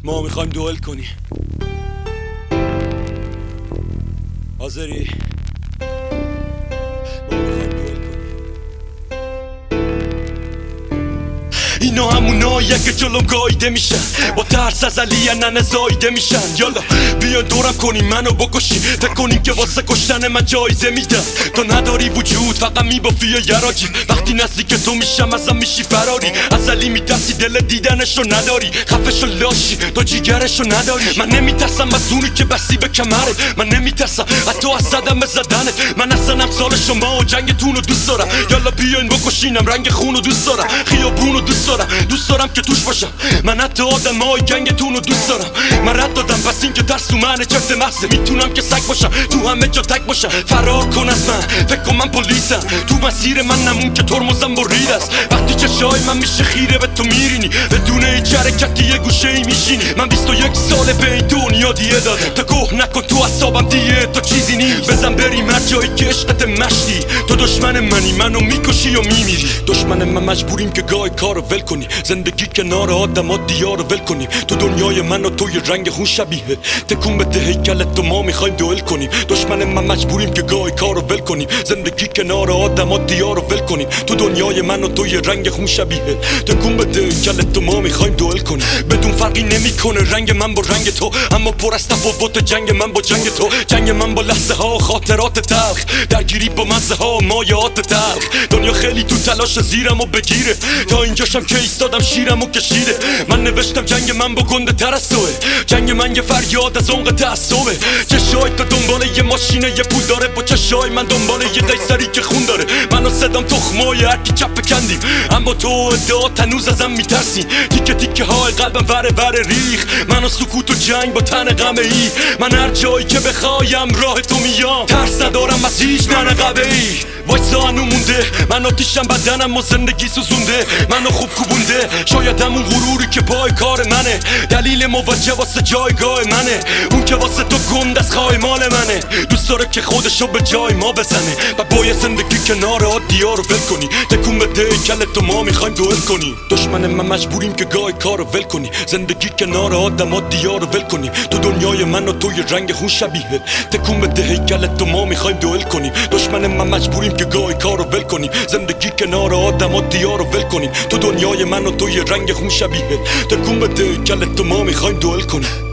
ما میخوایم دوئل کنیم. حاضری؟ اینا همونایی که جلوم گاییده میشن، با ترس از علی ننه زاییده میشن. یالا بیان دورم کنیم منو بکشی، فکر کنیم که واسه کشتن من جایزه میدن. تو نداری وجود فقط میبافی یراجی، وقتی نزدیک تو میشم ازم میشی فراری. از علی میترسی دل دیدنشو نداری، خفشو لاشی تو جیگرشو نداری. من نمیترسم از اونی که بستی به کمرت، من نمیترسم حتی از زدم به زدنت. من اصلا امثال شما و جنگتونو دوست دارم. یالا بیاین بکشینم، رنگ خونو دوست دارم، خیابونو دوست دارم که توش باشم. من حتی آدمای گنگتونو دوست دارم. من رد دادم پس این که ترس تو منه چرت محضه. میتونم که سگ باشم تو همه جا تک باشم. فرار کن از من فکر کن من پلیسم، تو مسیر من نمون که ترمزم برید است. وقتی چشای من میشه خیره به تو میرینی، بدون هیچ حرکتی یه گوشه ای میشینی. من 21 ساله به این دنیا دیه دادم، تا گوه نکن تو اعصابم دیگه تو چیزی نیست. بزن بریم هر جایی که عشقت مشتی. تو دشمن منی منو میکشی و میمیری. دشمن من مجبوریم که گاهی کارو ول کنی، زندگی کنار آدم عادی‌ها رو ول کنیم. تو دنیای من و تو یه رنگ خون شبیه، تکون بده هیکلت و ما میخوایم دوئل کنیم. دشمن من مجبوریم که گاهی کارو ول کنیم، زندگی کنار آدم عادی‌ها رو ول کنیم. تو دنیای من و تو یه رنگ خون شبیه، تکون بده هیکلت و ما میخوایم دوئل کنیم. بدون فرقی نمیکنه رنگ من با رنگ تو، اما پر از تفاوت جنگ من با جنگ تو. جنگ من با لحظه ها خاطرات تلخ، درگیری با مزه ها مایات تلخ. دنیا خیلی تو تلاش زیرمو بگیره، تا اینجاشم که ایستادم شیرمو کشیده. من نوشتم جنگ من با گنده تر از توه، جنگ من یه فریاد از عمق تعصبه. چشای تو دنبال یه ماشینه یه پول داره، با چشای من دنبال یه قیصری که خون داره. من و صدام تخمای هرکی چپ کندیم، اما تو ادعات هنوز ازم میترسین. تیکه تیکه های قلبم وره ریخ، من و سکوت و جنگ با تن غمه ای. من هر جایی که بخوایم راه تو میام، ترس ندارم از هیچ ننقبه ای. وایسا هنو مونده من آتیشم بدنم و زندگی سوزونده منو خوب کوبونده. شاید همون غروری که پای کار منه، دلیل موجه واسه جایگاه منه. اون که واسه تو گند از خواهی مال منه، دوست داره که خودشو به جای ما بزنه. و باید زندگی کنار عادی‌ها رو ول کنی، تکون بده هیکلت و ما میخوایم دوئل کنی. دشمن من مجبوریم که گاهی کارو ول کنی، زندگی کنار آدم عادی‌ها رو ول کنی. تو دنیای من و تو یه رنگ خون شبیه، تکون بده هیکلت و ما میخوایم دوئل کنی. دشمن من مجبوریم که گاهی کارو ول کنیم، زندگی کنار آدم عادی‌ها رو ول کنیم. تو دنیای من و تو یه رنگ خون شبیه، تکون بده هیکلت و ما میخوایم دوئل کنیم.